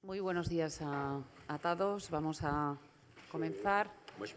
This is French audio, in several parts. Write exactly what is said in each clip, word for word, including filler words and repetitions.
Muy buenos días a, a todos. Vamos a comenzar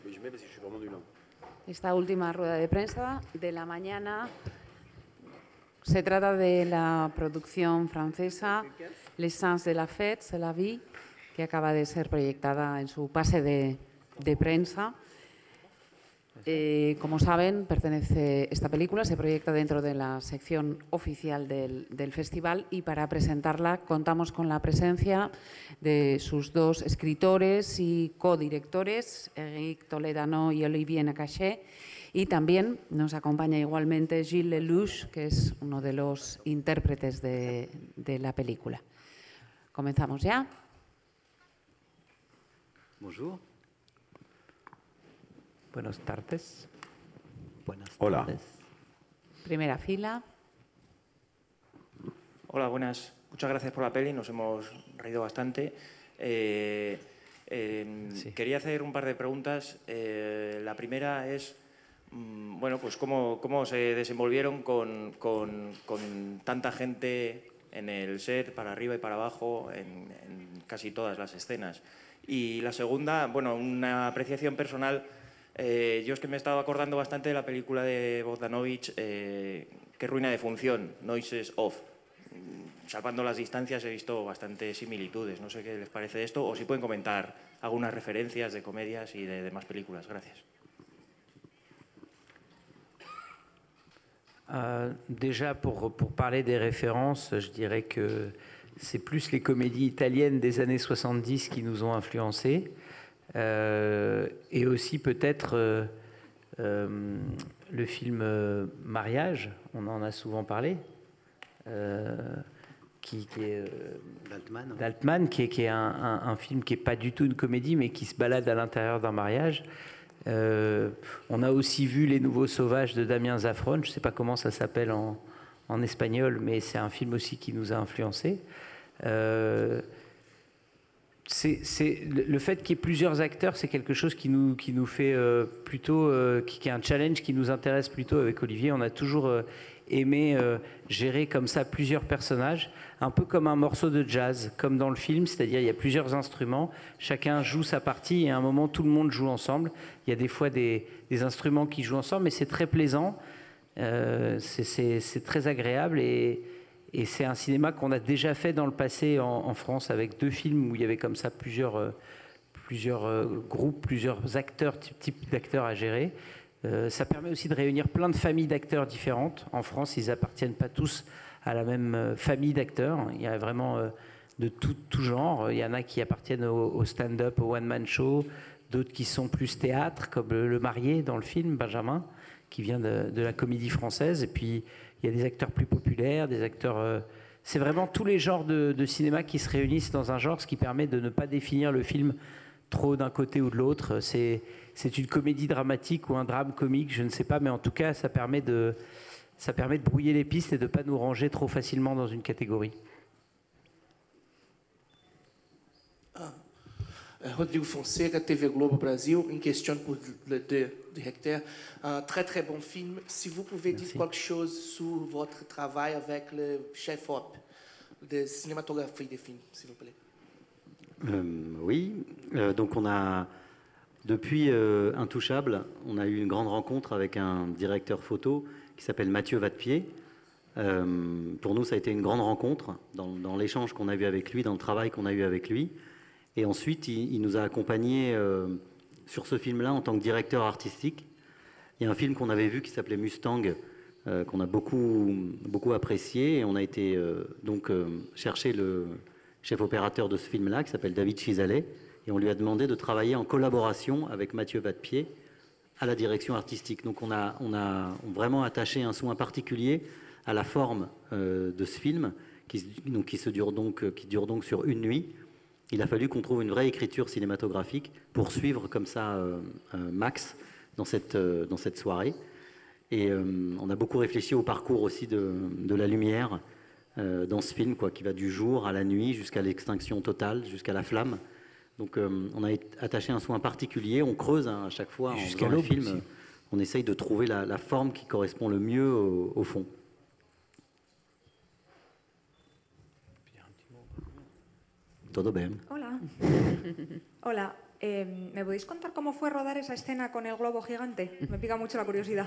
esta última rueda de prensa de la mañana. Se trata de la producción francesa L'essence de la fête, c'est la vie, que acaba de ser proyectada en su pase de, de prensa. Eh, como saben, pertenece esta película, se proyecta dentro de la sección oficial del, del festival, y para presentarla contamos con la presencia de sus dos escritores y codirectores, Éric Toledano y Olivier Nakache, y también nos acompaña igualmente Gilles Lelouch, que es uno de los intérpretes de, de la película. Comenzamos ya. Bonjour. Buenas tardes. Buenas Hola. tardes. Primera fila. Hola, buenas. Muchas gracias por la peli, nos hemos reído bastante. Eh, eh, Sí. Quería hacer un par de preguntas. Eh, la primera es, mm, bueno, pues cómo, cómo se desenvolvieron con, con, con tanta gente en el set, para arriba y para abajo, en, en casi todas las escenas. Y la segunda, bueno, una apreciación personal. Eh, yo es que me he estado acordando bastante de la película de Bogdanovich, eh, Qué ruina de función, Noises Off. Salvando las distancias he visto bastantes similitudes. No sé qué les parece esto, o si pueden comentar algunas referencias de comedias y de demás películas. Gracias. Euh, déjà, pour, pour parler des références, je dirais que c'est plus les comédies italiennes des années soixante-dix qui nous ont influencés. Euh, et aussi peut-être euh, euh, le film euh, Mariage, on en a souvent parlé, euh, qui, qui est euh, D'Altman. d'Altman, qui est, qui est un, un, un film qui n'est pas du tout une comédie, mais qui se balade à l'intérieur d'un mariage. Euh, on a aussi vu Les Nouveaux Sauvages de Damien Zafron, je ne sais pas comment ça s'appelle en, en espagnol, mais c'est un film aussi qui nous a influencés. Euh, c'est, c'est, le fait qu'il y ait plusieurs acteurs, c'est quelque chose qui nous, qui nous fait euh, plutôt, euh, qui, qui est un challenge qui nous intéresse plutôt avec Olivier. On a toujours euh, aimé euh, gérer comme ça plusieurs personnages, un peu comme un morceau de jazz, comme dans le film, c'est-à-dire il y a plusieurs instruments, chacun joue sa partie et à un moment tout le monde joue ensemble. Il y a des fois des, des instruments qui jouent ensemble, mais c'est très plaisant, euh, c'est, c'est, c'est très agréable et Et c'est un cinéma qu'on a déjà fait dans le passé en, en France avec deux films où il y avait comme ça plusieurs, euh, plusieurs euh, groupes, plusieurs acteurs, types type d'acteurs à gérer. Euh, ça permet aussi de réunir plein de familles d'acteurs différentes. En France, ils n'appartiennent pas tous à la même euh, famille d'acteurs. Il y a vraiment euh, de tout, tout genre. Il y en a qui appartiennent au, au stand-up, au one-man show, d'autres qui sont plus théâtre, comme le, le marié dans le film, Benjamin, qui vient de, de la comédie française. Et puis, il y a des acteurs plus populaires, des acteurs... Euh, c'est vraiment tous les genres de, de cinéma qui se réunissent dans un genre, ce qui permet de ne pas définir le film trop d'un côté ou de l'autre. C'est, c'est une comédie dramatique ou un drame comique, je ne sais pas, mais en tout cas, ça permet de, ça permet de brouiller les pistes et de ne pas nous ranger trop facilement dans une catégorie. Ah. Rodrigo Fonseca, T V Globo Brasil, une question pour le directeur. Un très très bon film. Si vous pouvez Merci. dire quelque chose sur votre travail avec le chef-op de cinématographie des films, s'il vous plaît. Euh, oui, euh, donc on a, depuis euh, Intouchable, on a eu une grande rencontre avec un directeur photo qui s'appelle Mathieu Vadepied. Euh, pour nous, ça a été une grande rencontre dans, dans l'échange qu'on a eu avec lui, dans le travail qu'on a eu avec lui. Et ensuite, il, il nous a accompagnés euh, sur ce film-là en tant que directeur artistique. Il y a un film qu'on avait vu qui s'appelait Mustang, euh, qu'on a beaucoup, beaucoup apprécié. Et on a été euh, donc euh, chercher le chef opérateur de ce film-là, qui s'appelle David Chisalet. Et on lui a demandé de travailler en collaboration avec Mathieu Vadepied à la direction artistique. Donc on a, on a vraiment attaché un soin particulier à la forme euh, de ce film, qui, donc, qui, se dure donc, qui dure donc sur une nuit. Il a fallu qu'on trouve une vraie écriture cinématographique pour suivre comme ça euh, euh, Max dans cette, euh, dans cette soirée. Et euh, on a beaucoup réfléchi au parcours aussi de, de la lumière euh, dans ce film, quoi, qui va du jour à la nuit jusqu'à l'extinction totale, jusqu'à la flamme. Donc euh, on a attaché un soin particulier, on creuse hein, à chaque fois en faisant le film, aussi. On essaye de trouver la, la forme qui correspond le mieux au, au fond. todo bien. Hola. Hola. Eh, ¿Me podéis contar cómo fue rodar esa escena con el globo gigante? Me pica mucho la curiosidad.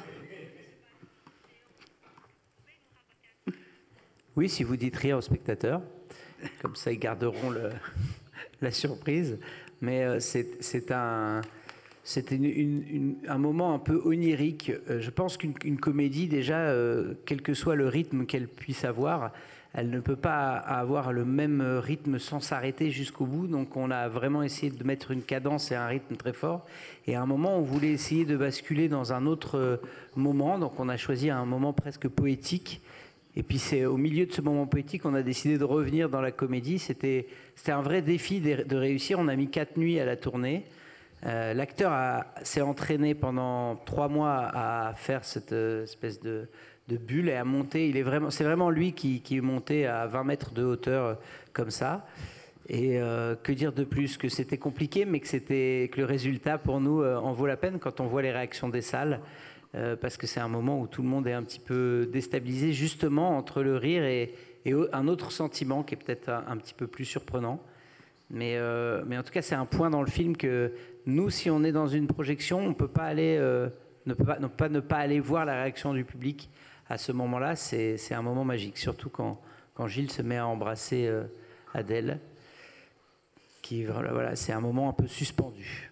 Oui, si vous dites rien aux spectateurs, comme ça ils garderont le, la surprise. Mais euh, c'est un, c'est une, une, une, un moment un peu onirique. Euh, je pense qu'une une comédie, déjà, euh, quel que soit le rythme qu'elle puisse avoir, elle ne peut pas avoir le même rythme sans s'arrêter jusqu'au bout. Donc on a vraiment essayé de mettre une cadence et un rythme très fort. Et à un moment, on voulait essayer de basculer dans un autre moment. Donc on a choisi un moment presque poétique. Et puis c'est au milieu de ce moment poétique qu'on a décidé de revenir dans la comédie. C'était un vrai défi de, de réussir. On a mis quatre nuits à la tournée. Euh, L'acteur s'est entraîné pendant trois mois à faire cette espèce de... de bulle et à monter. Il est vraiment, c'est vraiment lui qui, qui est monté à vingt mètres de hauteur euh, comme ça. Et euh, que dire de plus? Que c'était compliqué, mais que, c'était, que le résultat pour nous euh, en vaut la peine quand on voit les réactions des salles, euh, parce que c'est un moment où tout le monde est un petit peu déstabilisé, justement entre le rire et, et un autre sentiment qui est peut-être un, un petit peu plus surprenant. Mais, euh, mais en tout cas, c'est un point dans le film que nous, si on est dans une projection, on peut pas aller, euh, ne peut pas ne, pas ne pas aller voir la réaction du public. À ce moment-là, c'est un moment magique, surtout quand, quand Gilles se met à embrasser euh, Adèle, qui voilà, c'est un moment un peu suspendu.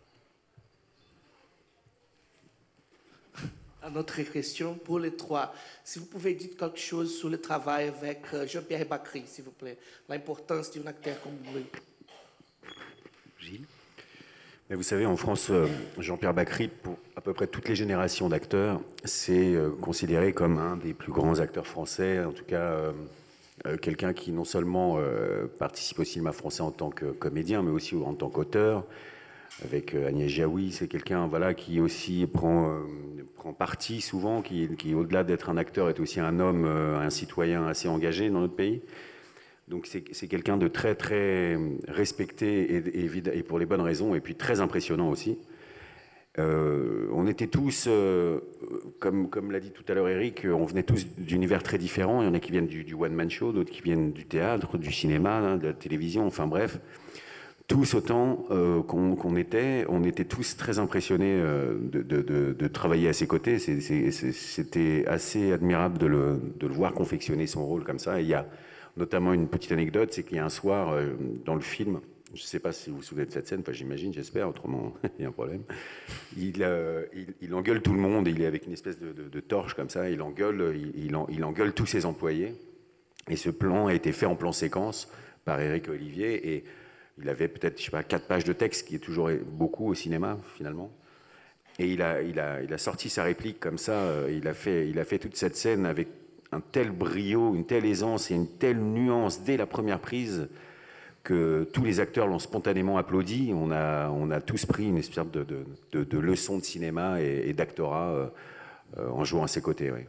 Une autre question pour les trois. Si vous pouvez dire quelque chose sur le travail avec Jean-Pierre Bacri, s'il vous plaît, l'importance d'un acteur comme lui. Gilles. Mais vous savez, en France, Jean-Pierre Bacri, pour à peu près toutes les générations d'acteurs, c'est considéré comme un des plus grands acteurs français, en tout cas euh, euh, quelqu'un qui non seulement euh, participe au cinéma français en tant que comédien, mais aussi en tant qu'auteur. Avec euh, Agnès Jaoui, c'est quelqu'un voilà, qui aussi prend, euh, prend parti souvent, qui, qui au-delà d'être un acteur, est aussi un homme, euh, un citoyen assez engagé dans notre pays. Donc c'est quelqu'un de très très respecté et, et, et pour les bonnes raisons, et puis très impressionnant aussi. Euh, on était tous, euh, comme, comme l'a dit tout à l'heure Eric, on venait tous d'univers très différents. Il y en a qui viennent du, du one-man show, d'autres qui viennent du théâtre, du cinéma, hein, de la télévision, enfin bref. Tous autant euh, qu'on qu'on était, on était tous très impressionnés euh, de, de, de, de travailler à ses côtés. C'était assez admirable de le, de le voir confectionner son rôle comme ça. Et il y a notamment une petite anecdote, c'est qu'il y a un soir euh, dans le film, je ne sais pas si vous vous souvenez de cette scène, enfin, j'imagine, j'espère, autrement il y a un problème. Il, euh, il, il engueule tout le monde, il est avec une espèce de, de, de torche comme ça, il engueule, il, il, en, il engueule tous ses employés. Et ce plan a été fait en plan séquence par Éric Olivier, et il avait peut-être, je sais pas, quatre pages de texte, qui est toujours beaucoup au cinéma finalement. Et il a, il a, il a sorti sa réplique comme ça, il a fait, il a fait toute cette scène avec un tel brio, une telle aisance et une telle nuance dès la première prise que tous les acteurs l'ont spontanément applaudi. On a, on a tous pris une espèce de, de, de, de leçon de cinéma et, et d'actorat euh, euh, en jouant à ses côtés. Oui.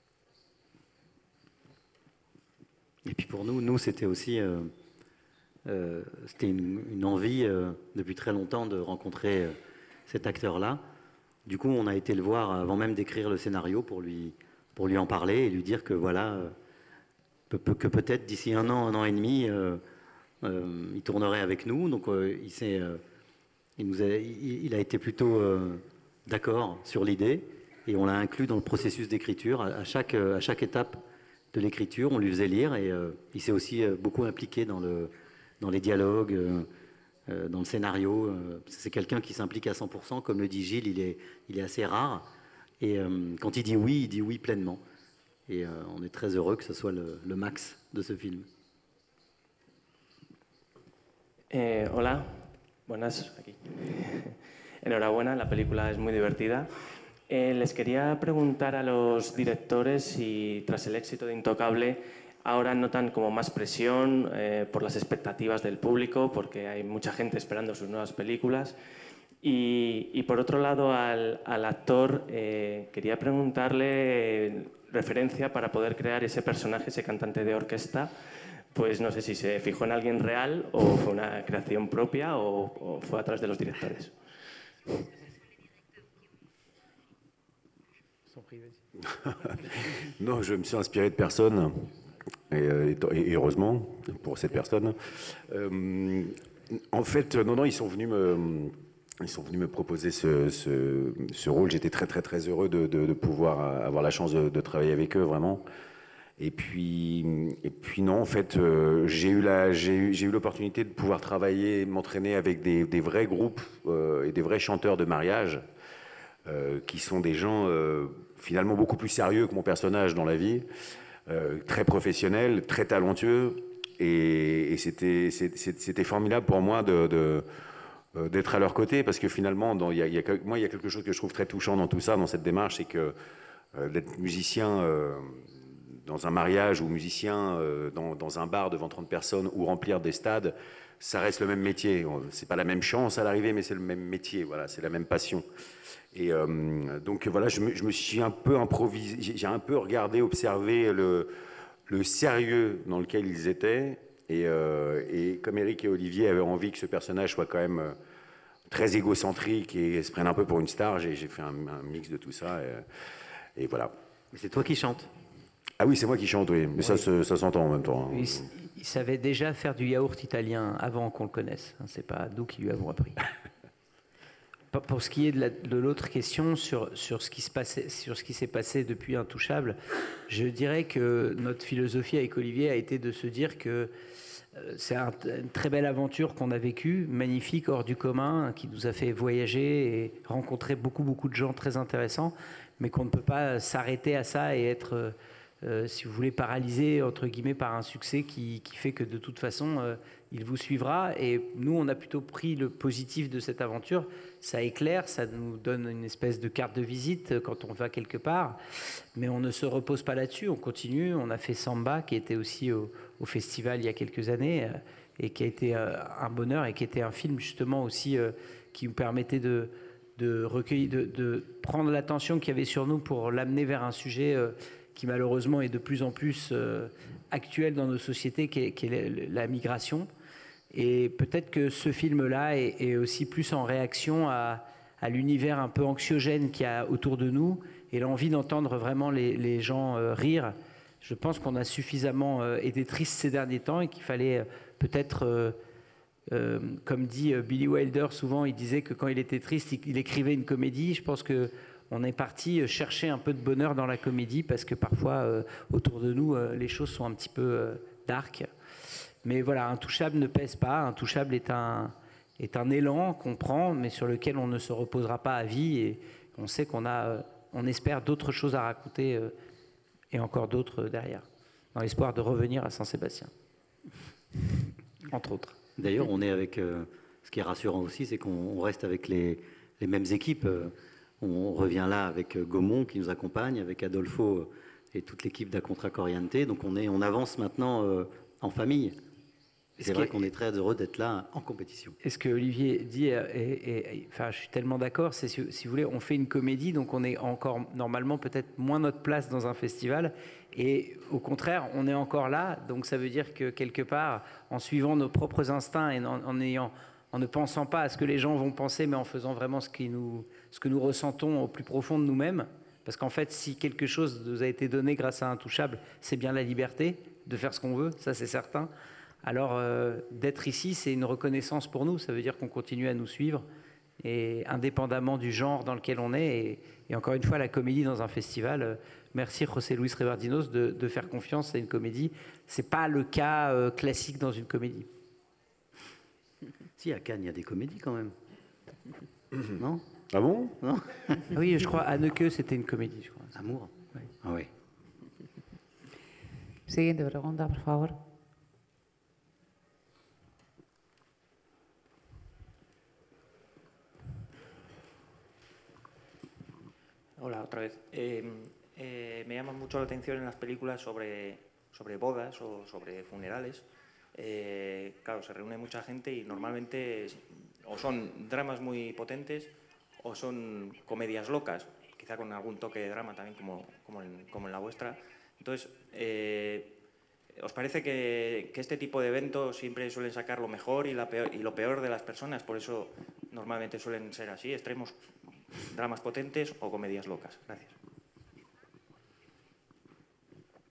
Et puis pour nous, nous c'était aussi euh, euh, c'était une, une envie euh, depuis très longtemps de rencontrer euh, cet acteur-là. Du coup, on a été le voir avant même d'écrire le scénario pour lui pour lui en parler et lui dire que voilà, euh, que peut-être d'ici un an, un an et demi, euh, euh, il tournerait avec nous. Donc euh, il, s'est, euh, il, nous a, il, il a été plutôt euh, d'accord sur l'idée et on l'a inclus dans le processus d'écriture. À, à, chaque, à chaque étape de l'écriture, on lui faisait lire et euh, il s'est aussi euh, beaucoup impliqué dans, le, dans les dialogues, euh, euh, dans le scénario. Euh, c'est quelqu'un qui s'implique à cent pour cent, comme le dit Gilles, il est, il est assez rare. Et euh, quand il dit oui, il dit oui pleinement. Et euh, on est très heureux que ce soit le, le max de ce film. Eh, hola, buenas, aquí. Enhorabuena, la película es muy divertida. Eh, les quería preguntar a los directores si tras el éxito de Intocable ahora notan como más presión eh, por las expectativas del público, porque hay mucha gente esperando sus nuevas películas. Y, y por otro lado, al, al actor, eh, quería preguntarle eh, referencia para poder crear ese personaje, ese cantante de orquesta. Pues no sé si se fijó en alguien real o fue una creación propia o, o fue a través de los directores. Non, je me suis inspiré de personne. et, et heureusement pour cette personne. Euh, en fait, non, non, ils sont venus me, ils sont venus me proposer ce, ce, ce rôle. J'étais très, très, très heureux de, de, de pouvoir avoir la chance de, de travailler avec eux, vraiment. Et puis, et puis non, en fait, euh, j'ai eu la, j'ai eu, j'ai eu l'opportunité de pouvoir travailler, m'entraîner avec des, des vrais groupes euh, et des vrais chanteurs de mariage, euh, qui sont des gens euh, finalement beaucoup plus sérieux que mon personnage dans la vie, euh, très professionnels, très talentueux, et, et c'était, c'était formidable pour moi de, de d'être à leur côté, parce que finalement, dans, y a, y a, moi, il y a quelque chose que je trouve très touchant dans tout ça, dans cette démarche, c'est que euh, d'être musicien euh, dans un mariage ou musicien euh, dans, dans un bar devant trente personnes ou remplir des stades, ça reste le même métier. C'est pas la même chance à l'arrivée, mais c'est le même métier, voilà, c'est la même passion. Et euh, donc voilà, je me, je me suis un peu improvisé, j'ai un peu regardé, observé le, le sérieux dans lequel ils étaient. Et, euh, et comme Eric et Olivier avaient envie que ce personnage soit quand même euh, très égocentrique et se prenne un peu pour une star, j'ai fait un, un mix de tout ça. Et, et voilà. Mais c'est toi qui chantes? Ah oui, c'est moi qui chante, oui. Mais oui. ça, ça s'entend en même temps. Il, il savait déjà faire du yaourt italien avant qu'on le connaisse. C'est pas nous qui lui avons appris. Pour ce qui est de l'autre question sur, sur ce qui se passait, sur ce qui s'est passé depuis Intouchable, je dirais que notre philosophie avec Olivier a été de se dire que c'est un, une très belle aventure qu'on a vécue, magnifique, hors du commun, qui nous a fait voyager et rencontrer beaucoup, beaucoup de gens très intéressants, mais qu'on ne peut pas s'arrêter à ça et être, euh, si vous voulez, paralysé, entre guillemets, par un succès qui, qui fait que de toute façon, euh, il vous suivra. Et nous, on a plutôt pris le positif de cette aventure. Ça éclaire, ça nous donne une espèce de carte de visite quand on va quelque part, mais on ne se repose pas là-dessus, on continue. On a fait Samba, qui était aussi au, au festival il y a quelques années, euh, et qui a été euh, un bonheur, et qui était un film justement aussi euh, qui nous permettait de, de recueillir, de, de prendre l'attention qu'il y avait sur nous pour l'amener vers un sujet euh, qui malheureusement est de plus en plus euh, actuel dans nos sociétés, qui est, qui est la, la migration. Et peut-être que ce film-là est, est aussi plus en réaction à, à l'univers un peu anxiogène qu'il y a autour de nous et l'envie d'entendre vraiment les, les gens euh, rire. Je pense qu'on a suffisamment euh, été tristes ces derniers temps et qu'il fallait euh, peut-être, euh, euh, comme dit euh, Billy Wilder souvent, il disait que quand il était triste, il, il écrivait une comédie. Je pense qu'on est parti chercher un peu de bonheur dans la comédie parce que parfois, euh, autour de nous, euh, les choses sont un petit peu euh, dark. Mais voilà, Intouchable ne pèse pas. Intouchable est un, est un élan qu'on prend, mais sur lequel on ne se reposera pas à vie. Et on sait qu'on a, on espère d'autres choses à raconter euh, et encore d'autres derrière, dans l'espoir de revenir à Saint-Sébastien, entre autres. D'ailleurs, on est avec. Euh, ce qui est rassurant aussi, c'est qu'on reste avec les, les mêmes équipes. On revient là avec Gaumont qui nous accompagne, avec Adolfo et toute l'équipe d'Acontra Corriente. Donc on, est, on avance maintenant euh, en famille. C'est vrai qu'on est très heureux d'être là en compétition. Et ce que Olivier dit, et, et, et, enfin, je suis tellement d'accord, c'est si, si vous voulez, on fait une comédie, donc on est encore normalement peut-être moins notre place dans un festival, et au contraire, on est encore là, donc ça veut dire que quelque part, en suivant nos propres instincts et en, en, ayant, en ne pensant pas à ce que les gens vont penser, mais en faisant vraiment ce, qui nous, ce que nous ressentons au plus profond de nous-mêmes, parce qu'en fait, si quelque chose nous a été donné grâce à Intouchable, c'est bien la liberté de faire ce qu'on veut, ça c'est certain. Alors, euh, d'être ici, c'est une reconnaissance pour nous. Ça veut dire qu'on continue à nous suivre, et indépendamment du genre dans lequel on est. Et, et encore une fois, la comédie dans un festival, euh, merci José Luis Rebardinos de, de faire confiance à une comédie. Ce n'est pas le cas euh, classique dans une comédie. Si, à Cannes, il y a des comédies quand même. Non? Ah bon? Non. Oui, je crois, Anneke, c'était une comédie, je crois. Amour? Oui. Ah oui. Siguiente pregunta, por favor. Hola, otra vez. Eh, eh, me llama mucho la atención en las películas sobre, sobre bodas o sobre funerales. Eh, claro, se reúne mucha gente y normalmente o son dramas muy potentes o son comedias locas, quizá con algún toque de drama también como, como, en, como en la vuestra. Entonces, eh, ¿os parece que, que este tipo de eventos siempre suelen sacar lo mejor y, la peor, y lo peor de las personas? Por eso normalmente suelen ser así, extremos, dramas potentes o comedias locas. Gracias.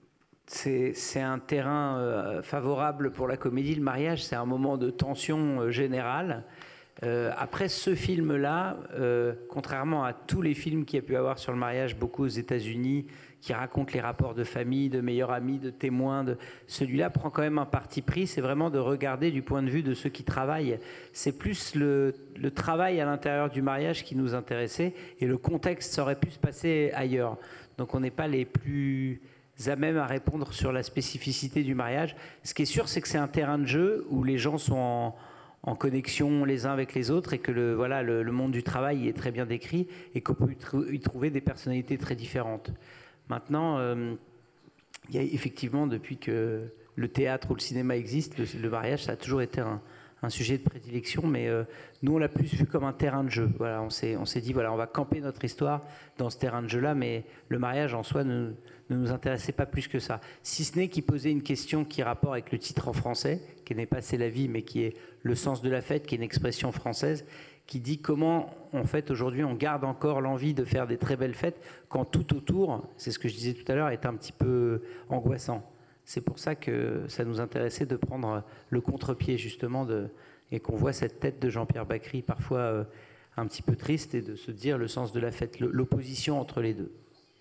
c'est un terrain euh, favorable pour la comédie. Le mariage, c'est un moment de tension euh, générale. Euh, après ce film-là, euh, contrairement à tous les films qu'il y a pu avoir sur le mariage, beaucoup aux États-Unis, qui racontent les rapports de famille, de meilleurs amis, de témoins, de... celui-là prend quand même un parti pris, c'est vraiment de regarder du point de vue de ceux qui travaillent. C'est plus le, le travail à l'intérieur du mariage qui nous intéressait, et le contexte aurait pu se passer ailleurs. Donc on n'est pas les plus à même à répondre sur la spécificité du mariage. Ce qui est sûr, c'est que c'est un terrain de jeu où les gens sont en... en connexion les uns avec les autres, et que le, voilà, le, le monde du travail est très bien décrit, et qu'on peut y, tr y trouver des personnalités très différentes. Maintenant, euh, il y a effectivement, depuis que le théâtre ou le cinéma existe, le, le mariage, ça a toujours été un, un sujet de prédilection, mais euh, nous, on l'a plus vu comme un terrain de jeu. Voilà, on s'est on s'est dit, voilà, on va camper notre histoire dans ce terrain de jeu-là, mais le mariage en soi ne, ne nous intéressait pas plus que ça. Si ce n'est qu'il posait une question qui a rapport avec le titre en français, qui n'est pas « C'est la vie », mais qui est le sens de la fête, qui est une expression française, qui dit comment, en fait, aujourd'hui, on garde encore l'envie de faire des très belles fêtes quand tout autour, c'est ce que je disais tout à l'heure, est un petit peu angoissant. C'est pour ça que ça nous intéressait de prendre le contre-pied, justement, de, et qu'on voit cette tête de Jean-Pierre Bacry, parfois euh, un petit peu triste, et de se dire le sens de la fête, l'opposition entre les deux.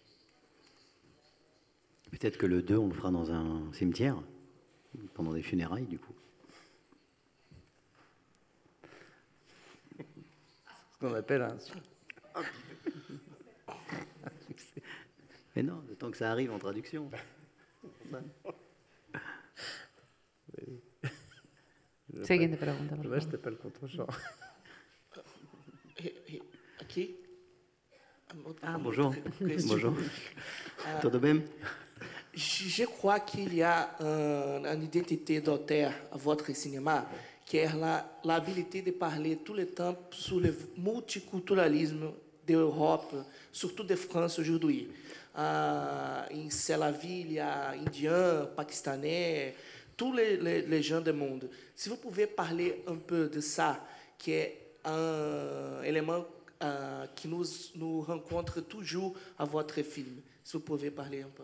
Peut-être que le deux, on le fera dans un cimetière, pendant des funérailles, du coup. Ce qu'on appelle un... Mais non, le temps que ça arrive en traduction. Siguiente pregunta, por Je favor. t'appelle contre Jean. Aqui. Ah, bonjour. Bonjour. Tudo bem? Je crois qu'il y a un, une identité d'auteur à votre cinéma qui est la, l'habilité de parler tout le temps sur le multiculturalisme d'Europe, surtout de France aujourd'hui. Ah, em C'est la vie, il y a Indiens, Pakistanais, tous les, les, les gens du monde. Si vous pouvez parler un peu de ça, qui est un élément uh, qui nous, nous rencontre toujours à votre film. Si vous pouvez parler un peu.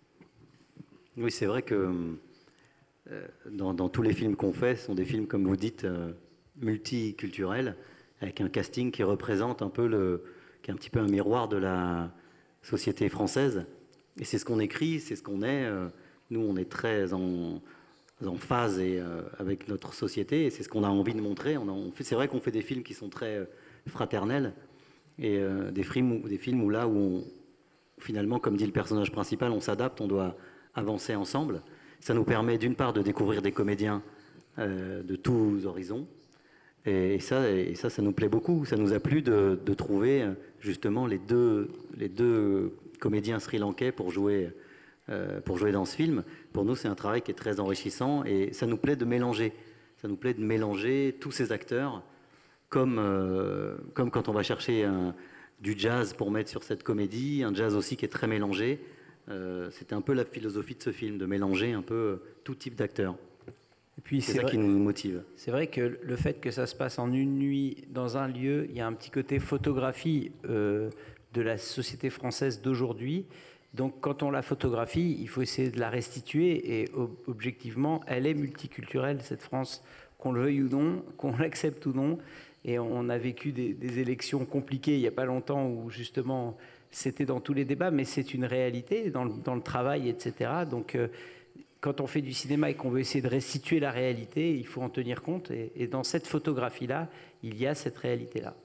Oui, c'est vrai que euh, dans, dans tous les films qu'on fait, ce sont des films, comme vous dites, euh, multiculturels, avec un casting qui représente un peu le, qui est un petit peu un miroir de la société française. Et c'est ce qu'on écrit, c'est ce qu'on est. Euh, nous, on est très en, en phase et, euh, avec notre société, et c'est ce qu'on a envie de montrer. On a, on fait, c'est vrai qu'on fait des films qui sont très euh, fraternels, et euh, des, films où, des films où là où on, finalement, comme dit le personnage principal, on s'adapte, on doit avancer ensemble. Ça nous permet d'une part de découvrir des comédiens euh, de tous horizons, et, et, ça, et ça, ça nous plaît beaucoup. Ça nous a plu de, de trouver justement les deux, les deux comédiens sri-lankais pour jouer, euh, pour jouer dans ce film. Pour nous, c'est un travail qui est très enrichissant, et ça nous plaît de mélanger. Ça nous plaît de mélanger tous ces acteurs, comme, euh, comme quand on va chercher un, du jazz pour mettre sur cette comédie, un jazz aussi qui est très mélangé. Euh, c'était un peu la philosophie de ce film, de mélanger un peu tout type d'acteurs. Et puis c'est c'est ça vrai, qui nous motive. C'est vrai que le fait que ça se passe en une nuit dans un lieu, il y a un petit côté photographie euh, de la société française d'aujourd'hui. Donc quand on la photographie, il faut essayer de la restituer, et ob objectivement, elle est multiculturelle, cette France, qu'on le veuille ou non, qu'on l'accepte ou non. Et on a vécu des, des élections compliquées il n'y a pas longtemps où justement c'était dans tous les débats, mais c'est une réalité dans le, dans le travail, et cetera. Donc euh, quand on fait du cinéma et qu'on veut essayer de restituer la réalité, il faut en tenir compte. Et, et dans cette photographie-là, il y a cette réalité-là.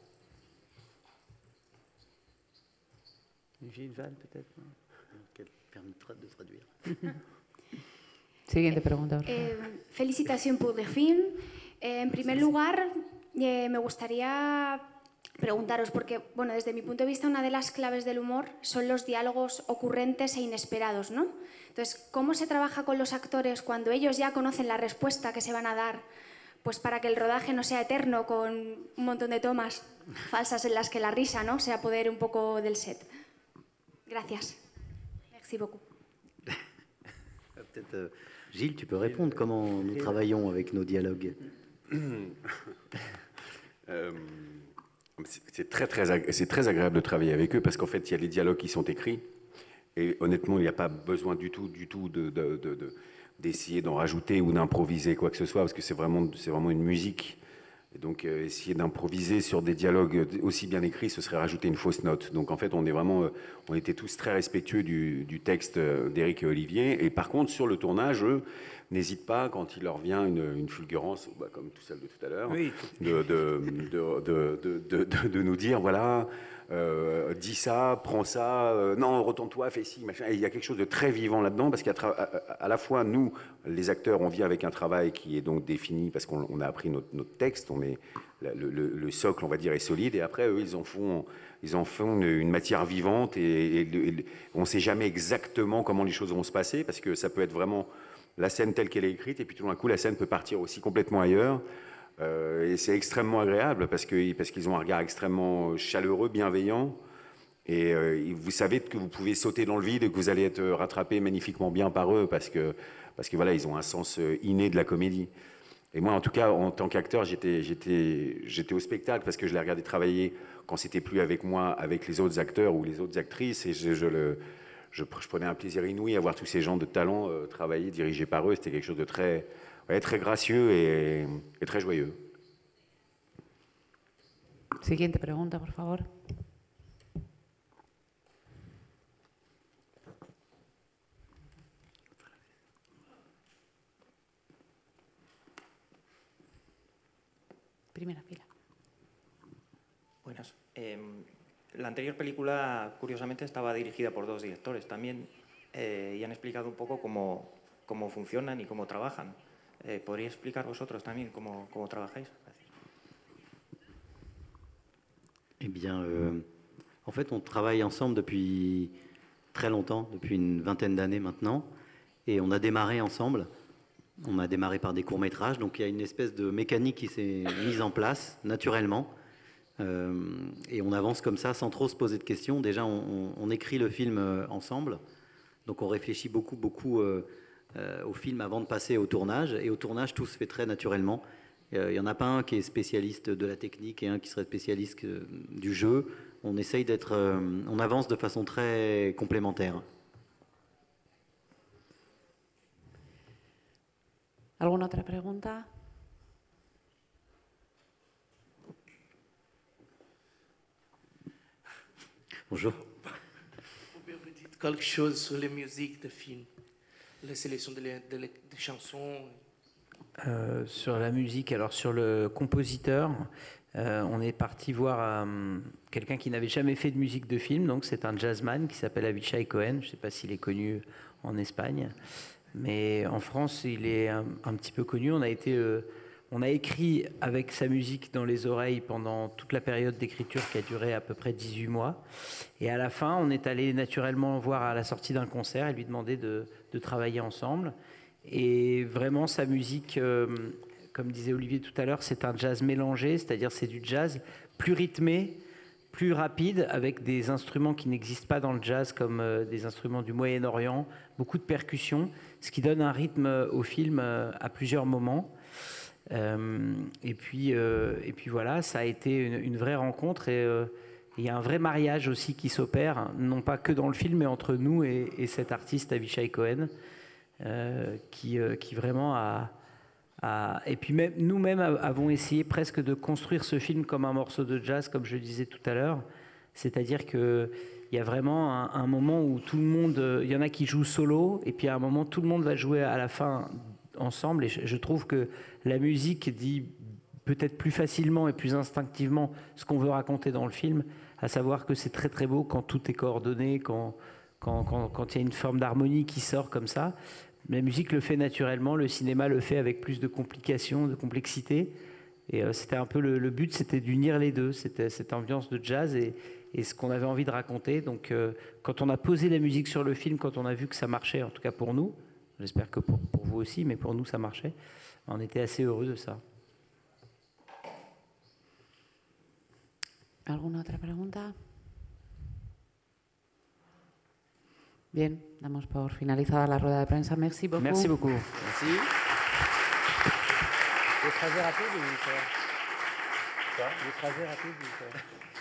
Gilles Val, peut-être. Quel permettra de traduire. Siguiente pregunta, por favor. Eh, felicitación por el film. Eh, en primer lugar, eh, me gustaría preguntaros, porque bueno, desde mi punto de vista, una de las claves del humor son los diálogos ocurrentes e inesperados, ¿no? Entonces, ¿cómo se trabaja con los actores cuando ellos ya conocen la respuesta que se van a dar, pues para que el rodaje no sea eterno con un montón de tomas falsas en las que la risa, ¿no?, se apodere un poco del set? Gracias. Merci beaucoup. Peut-être, euh, Gilles, tu peux répondre comment nous travaillons avec nos dialogues. euh, c'est très, très, c'est très agréable de travailler avec eux, parce qu'en fait, il y a les dialogues qui sont écrits, Et honnêtement, il n'y a pas besoin du tout, du tout de, de, de, de, d'essayer d'en rajouter ou d'improviser quoi que ce soit, parce que c'est vraiment, c'est vraiment une musique. Et donc, euh, essayer d'improviser sur des dialogues aussi bien écrits, ce serait rajouter une fausse note. Donc, en fait, on est vraiment, euh, on était tous très respectueux du, du texte d'Éric et Olivier. Et par contre, sur le tournage, eux n'hésitent pas, quand il leur vient une, une fulgurance, bah, comme tout celle de tout à l'heure, oui. de, de, de, de, de, de, de nous dire, voilà, euh, dis ça, prends ça, euh, non, retourne-toi, fais ci, machin. Et il y a quelque chose de très vivant là-dedans, parce qu'à à la fois, nous, les acteurs, on vient avec un travail qui est donc défini, parce qu'on on a appris notre, notre texte, on est, le, le, le socle, on va dire, est solide, et après, eux, ils en font, ils en font une, une matière vivante, et, et, et on ne sait jamais exactement comment les choses vont se passer, parce que ça peut être vraiment la scène telle qu'elle est écrite, et puis tout d'un coup, la scène peut partir aussi complètement ailleurs. Euh, et c'est extrêmement agréable parce que parce qu'ils ont un regard extrêmement chaleureux, bienveillant. Et euh, vous savez que vous pouvez sauter dans le vide et que vous allez être rattrapé magnifiquement bien par eux parce que parce que voilà, ils ont un sens inné de la comédie. Et moi, en tout cas, en tant qu'acteur, j'étais j'étais j'étais au spectacle parce que je les regardais travailler quand c'était plus avec moi, avec les autres acteurs ou les autres actrices, et je, je le je, je prenais un plaisir inouï à voir tous ces gens de talent euh, travailler, dirigés par eux. C'était quelque chose de très Ouais, très gracieux et, et très joyeux. Siguiente pregunta, por favor. Primera fila. Buenas. Eh, la anterior película, curiosamente, estaba dirigida por dos directores también eh, y han explicado un poco cómo, cómo funcionan y cómo trabajan. Eh, ¿Podría explicar vosotros también cómo, cómo trabajáis? Gracias. Eh bien, euh, en fait, on travaille ensemble depuis très longtemps, depuis une vingtaine d'années maintenant, et on a démarré ensemble. On a démarré par des courts-métrages, donc il y a une espèce de mécanique qui s'est mise en place naturellement, euh, et on avance comme ça sans trop se poser de questions. Déjà, on, on, on écrit le film euh, ensemble, donc on réfléchit beaucoup, beaucoup euh, Euh, au film avant de passer au tournage, et au tournage tout se fait très naturellement. Il euh, n'y en a pas un qui est spécialiste de la technique et un qui serait spécialiste euh, du jeu. On essaye d'être, euh, on avance de façon très complémentaire. ¿Alguna otra pregunta? Bonjour. Pouvez-vous dire quelque chose sur les musiques de films? La sélection des de, de chansons. Euh, sur la musique, alors sur le compositeur, euh, on est parti voir euh, quelqu'un qui n'avait jamais fait de musique de film, donc c'est un jazzman qui s'appelle Avishai Cohen. Je ne sais pas s'il est connu en Espagne, mais en France il est un, un petit peu connu. On a été, euh, on a écrit avec sa musique dans les oreilles pendant toute la période d'écriture qui a duré à peu près dix-huit mois. Et à la fin, on est allé naturellement le voir à la sortie d'un concert et lui demander de, de travailler ensemble. Et vraiment, sa musique, euh, comme disait Olivier tout à l'heure, c'est un jazz mélangé, c'est-à-dire c'est du jazz plus rythmé, plus rapide, avec des instruments qui n'existent pas dans le jazz, comme euh, des instruments du Moyen-Orient, beaucoup de percussions, ce qui donne un rythme au film euh, à plusieurs moments. Euh, et, puis, euh, et puis voilà, ça a été une, une vraie rencontre, et euh, il y a un vrai mariage aussi qui s'opère, non pas que dans le film, mais entre nous et, et cet artiste Avishai Cohen, euh, qui, euh, qui vraiment a, a... Et puis même, nous-mêmes avons essayé presque de construire ce film comme un morceau de jazz, comme je le disais tout à l'heure, c'est-à-dire qu'il y a vraiment un, un moment où tout le monde... Il y en a qui jouent solo, et puis à un moment, tout le monde va jouer à la fin ensemble, et je, je trouve que la musique dit peut-être plus facilement et plus instinctivement ce qu'on veut raconter dans le film, à savoir que c'est très très beau quand tout est coordonné, quand quand, quand, quand il y a une forme d'harmonie qui sort comme ça. La musique le fait naturellement, le cinéma le fait avec plus de complications, de complexité, et euh, c'était un peu le, le but, c'était d'unir les deux, c'était cette ambiance de jazz et, et ce qu'on avait envie de raconter. Donc euh, quand on a posé la musique sur le film, quand on a vu que ça marchait, en tout cas pour nous, j'espère que pour, pour vous aussi, mais pour nous ça marchait, on était assez heureux de ça. ¿Alguna otra pregunta? Bien, damos por finalizada la rueda de prensa. Merci beaucoup. Merci beaucoup. Merci. Le trajet rapide ou ça? Quoi? Le trajet rapide ou ça?